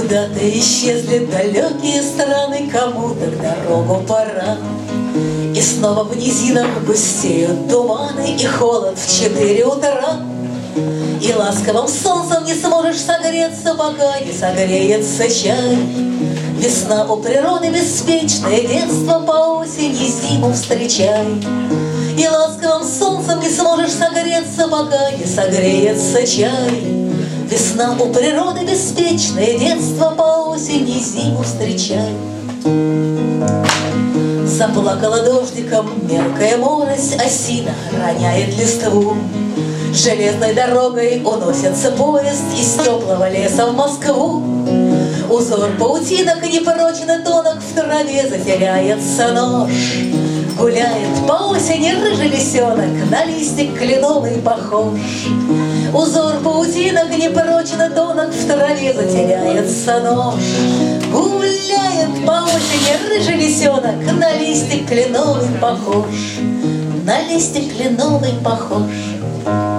Куда-то исчезли далекие страны, кому-то к дорогу пора. И снова в низинах густеют туманы, и холод в 4 утра. И ласковым солнцем не сможешь согреться, пока не согреется чай. Весна у природы беспечная, детство по осени зиму встречай. И ласковым солнцем не сможешь согреться, пока не согреется чай. Весна у природы беспечная, детство по осени зиму встречай. Заплакала дождиком мелкая морось, осина роняет листву. Железной дорогой уносится поезд из теплого леса в Москву. Узор паутинок и непрочный тонок в траве затеряется нож. Гуляет по осени рыжий лисенок, на листик кленовый похож. Узор паутинок и непрочный тонок в траве затеряется нож. Гуляет по осени рыжий лисенок, на листик кленовый похож. На листик кленовый похож.